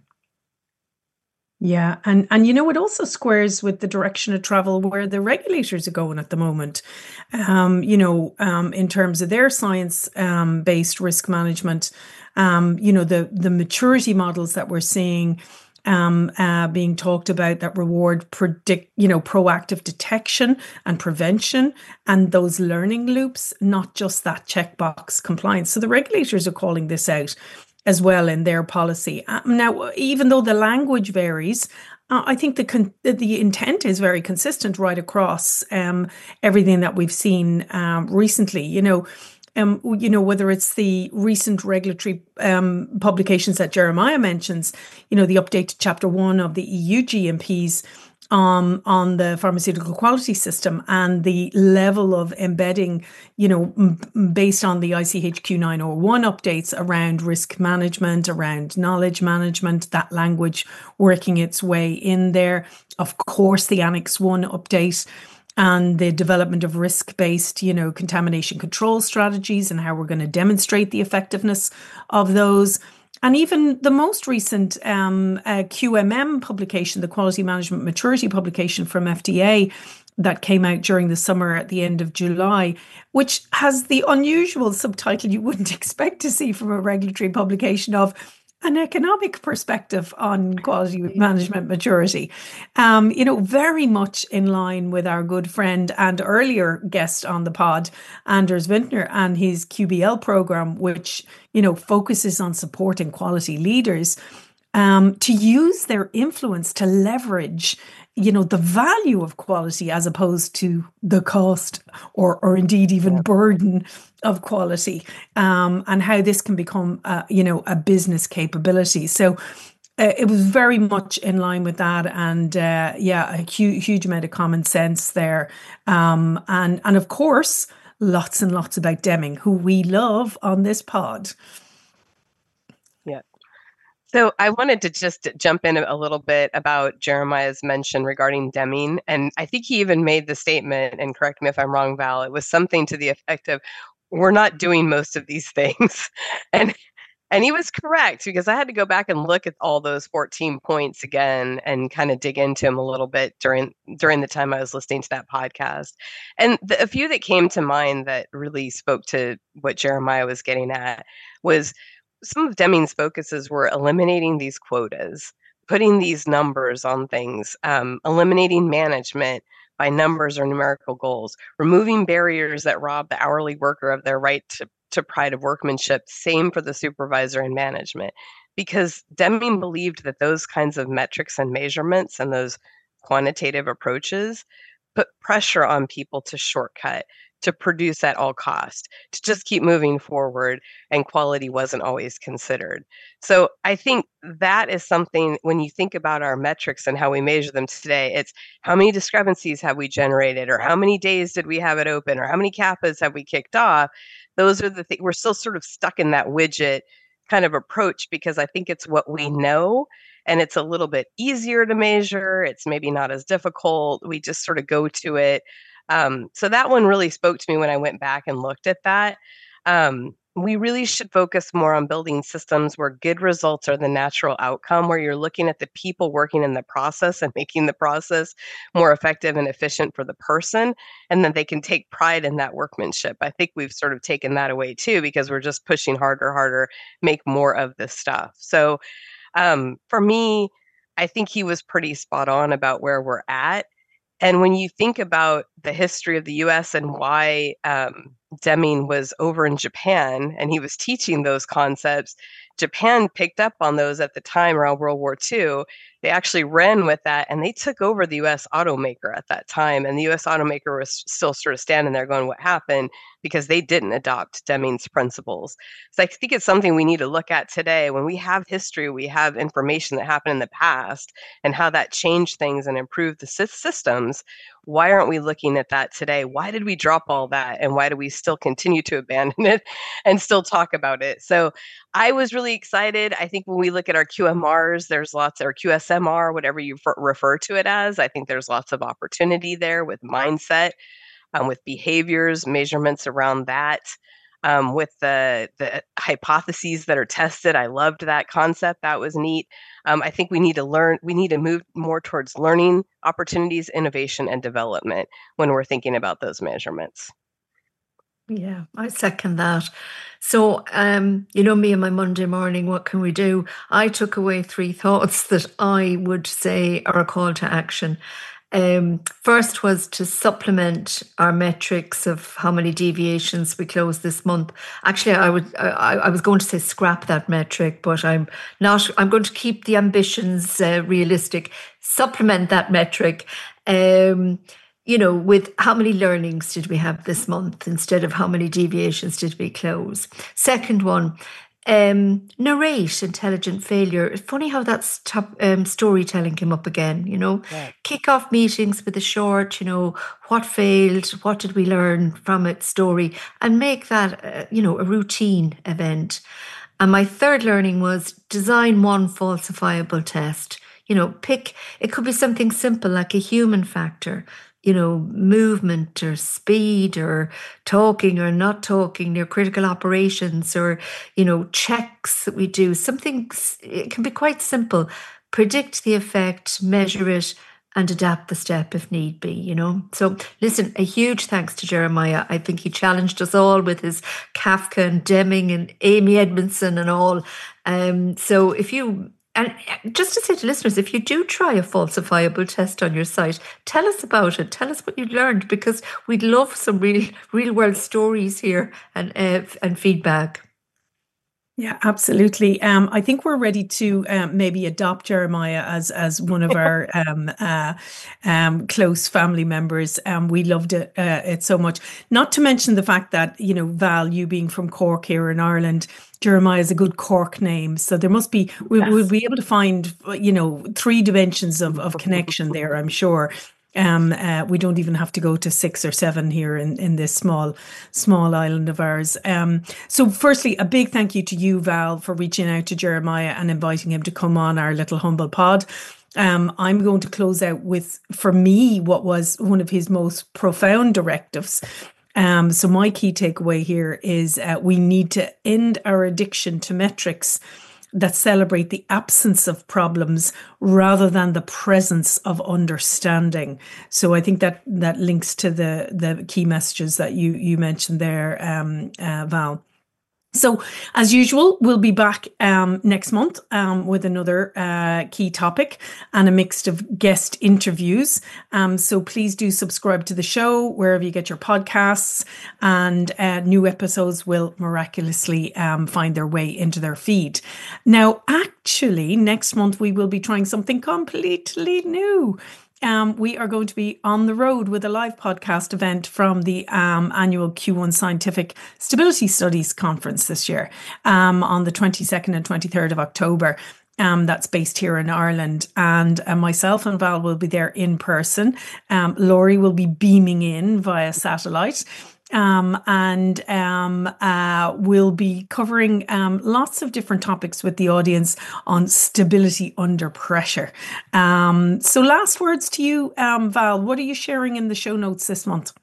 Yeah, and and you know, it also squares with the direction of travel where the regulators are going at the moment. Um, you know, um, in terms of their science-based um, risk management, um, you know, the the maturity models that we're seeing um, uh, being talked about that reward predict, you know, proactive detection and prevention, and those learning loops, not just that checkbox compliance. So the regulators are calling this out as well in their policy. Uh, now, even though the language varies, uh, I think the con- the intent is very consistent right across um, everything that we've seen um, recently. You know, um, you know whether it's the recent regulatory um, publications that Jeremiah mentions. You know, the update to Chapter One of the E U G M Ps. Um, on the pharmaceutical quality system and the level of embedding, you know, m- based on the I C H Q nine oh one updates around risk management, around knowledge management, that language working its way in there. Of course, the Annex one update and the development of risk-based, you know, contamination control strategies and how we're going to demonstrate the effectiveness of those. And even the most recent um, uh, Q M M publication, the Quality Management Maturity publication from F D A that came out during the summer at the end of July, which has the unusual subtitle you wouldn't expect to see from a regulatory publication of an economic perspective on quality management maturity. Um, you know, very much in line with our good friend and earlier guest on the pod, Anders Vintner, and his Q B L program, which, you know, focuses on supporting quality leaders um, to use their influence to leverage, you know, the value of quality as opposed to the cost or, or indeed even burden of quality, um, and how this can become, uh, you know, a business capability. So uh, it was very much in line with that. And uh, yeah, a huge, huge amount of common sense there. Um, and, and of course, lots and lots about Deming, who we love on this pod. Yeah. So I wanted to just jump in a little bit about Jeremiah's mention regarding Deming. And I think he even made the statement, and correct me if I'm wrong, Val, it was something to the effect of, we're not doing most of these things. and and he was correct, because I had to go back and look at all those fourteen points again and kind of dig into them a little bit during during the time I was listening to that podcast. And the, a few that came to mind that really spoke to what Jeremiah was getting at was, some of Deming's focuses were eliminating these quotas, putting these numbers on things, um, eliminating management by numbers or numerical goals, removing barriers that rob the hourly worker of their right to, to pride of workmanship, same for the supervisor and management. Because Deming believed that those kinds of metrics and measurements and those quantitative approaches put pressure on people to shortcut, to produce at all cost, to just keep moving forward, and quality wasn't always considered. So I think that is something, when you think about our metrics and how we measure them today, it's how many discrepancies have we generated, or how many days did we have it open, or how many CAPAs have we kicked off? Those are the things, we're still sort of stuck in that widget kind of approach, because I think it's what we know, and it's a little bit easier to measure. It's maybe not as difficult. We just sort of go to it. Um, so that one really spoke to me when I went back and looked at that. Um, we really should focus more on building systems where good results are the natural outcome, where you're looking at the people working in the process and making the process more effective and efficient for the person, and then they can take pride in that workmanship. I think we've sort of taken that away too, because we're just pushing harder, harder, make more of this stuff. So um, for me, I think he was pretty spot on about where we're at. And when you think about the history of the U S and why um, Deming was over in Japan and he was teaching those concepts, Japan picked up on those at the time around World War Two. They actually ran with that, and they took over the U S automaker at that time. And the U S automaker was still sort of standing there going, what happened? Because they didn't adopt Deming's principles. So I think it's something we need to look at today. When we have history, we have information that happened in the past and how that changed things and improved the systems. Why aren't we looking at that today? Why did we drop all that? And why do we still continue to abandon it and still talk about it? So I was really excited. I think when we look at our Q M Rs, there's lots, or Q S M R, whatever you f- refer to it as, I think there's lots of opportunity there with mindset, um, with behaviors, measurements around that. Um, with the the hypotheses that are tested. I loved that concept. That was neat. Um, I think we need to learn, we need to move more towards learning opportunities, innovation, and development when we're thinking about those measurements. Yeah, I second that. So, um, you know me and my Monday morning, what can we do? I took away three thoughts that I would say are a call to action. Um, first was to supplement our metrics of how many deviations we closed this month. Actually, I would I, I was going to say scrap that metric, but I'm not. I'm going to keep the ambitions uh, realistic. Supplement that metric. Um, you know, with how many learnings did we have this month instead of how many deviations did we close. Second one. Um, narrate intelligent failure. It's funny how that top, um, storytelling came up again, you know. Yeah. Kick off meetings with a short, you know, what failed, what did we learn from it story, and make that, uh, you know, a routine event. And my third learning was design one falsifiable test. You know, pick, it could be something simple like a human factor, you know, movement or speed or talking or not talking, near critical operations, or, you know, checks that we do. Something, it can be quite simple. Predict the effect, measure it, and adapt the step if need be, you know. So listen, a huge thanks to Jeremiah. I think he challenged us all with his Kafka and Deming and Amy Edmondson and all. Um, so if you... And just to say to listeners, if you do try a falsifiable test on your site, tell us about it. Tell us what you learned, because we'd love some real, real world stories here and uh, and feedback. Yeah, absolutely. Um, I think we're ready to um, maybe adopt Jeremiah as as one of our um, uh, um, close family members. Um, we loved it, uh, it so much. Not to mention the fact that, you know, Val, you being from Cork here in Ireland, Jeremiah is a good Cork name. So there must be, we, yes. we'll be able to find, you know, three dimensions of, of connection there, I'm sure. Um, uh, we don't even have to go to six or seven here in, in this small, small island of ours. Um, so firstly, a big thank you to you, Val, for reaching out to Jeremiah and inviting him to come on our little humble pod. Um, I'm going to close out with, for me, what was one of his most profound directives. Um, so my key takeaway here is uh, we need to end our addiction to metrics that celebrate the absence of problems rather than the presence of understanding. So I think that that links to the the key messages that you you mentioned there, um, uh, Val. So, as usual, we'll be back um, next month um, with another uh, key topic and a mix of guest interviews. Um, so please do subscribe to the show wherever you get your podcasts, and uh, new episodes will miraculously um, find their way into their feed. Now, actually, next month we will be trying something completely new. Um, we are going to be on the road with a live podcast event from the um, annual Q one Scientific Stability Studies Conference this year um, on the twenty-second and twenty-third of October. Um, that's based here in Ireland. And uh, myself and Val will be there in person. Um, Laurie will be beaming in via satellite. Um, and um, uh, we'll be covering um, lots of different topics with the audience on stability under pressure. Um, so last words to you, um, Val, what are you sharing in the show notes this month?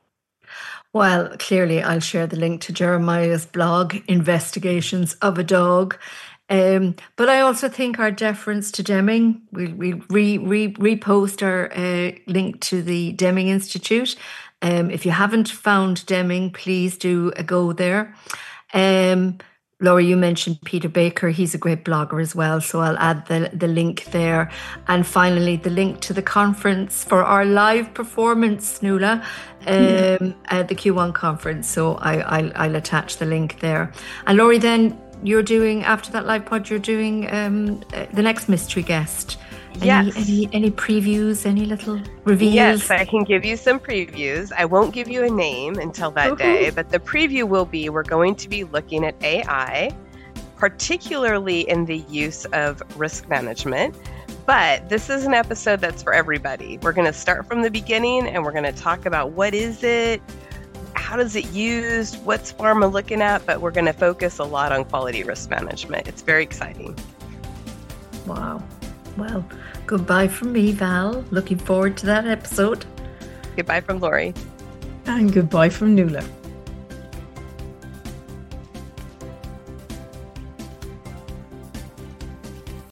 Well, clearly I'll share the link to Jeremiah's blog, Investigations of a Dog. Um, but I also think our deference to Deming, we'll, we'll re, re, repost our uh, link to the Deming Institute. Um, if you haven't found Deming, please do a go there. Um, Laura, you mentioned Peter Baker. He's a great blogger as well, so I'll add the, the link there. And finally, the link to the conference for our live performance, Nuala, um, yeah. at the Q one conference. So I, I'll, I'll attach the link there. And Laurie, then you're doing, after that live pod, you're doing um, uh, the next mystery guest. Yes. Any, any, any previews, any little reveals? Yes, I can give you some previews. I won't give you a name until that day, but the preview will be we're going to be looking at A I, particularly in the use of risk management. But this is an episode that's for everybody. We're going to start from the beginning and we're going to talk about what is it, how does it used, what's pharma looking at, but we're going to focus a lot on quality risk management. It's very exciting. Wow. Well, goodbye from me, Val. Looking forward to that episode. Goodbye from Laurie. And goodbye from Nuala.